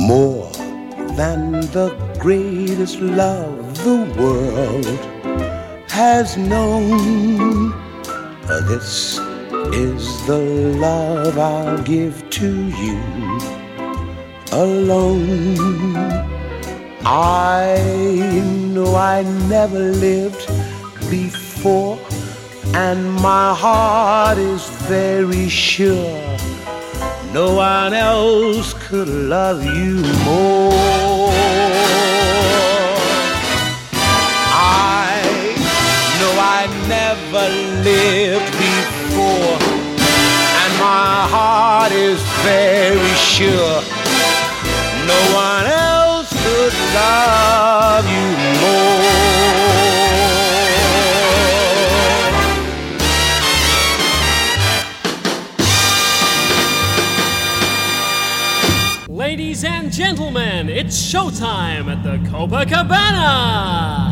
more than the greatest love the world has known. This is the love I'll give to you alone. I know I never lived before, and my heart is very sure no one else could love you more. I know I never lived before, and my heart is very sure no one else could love you more. Ladies and gentlemen, it's showtime at the Copacabana!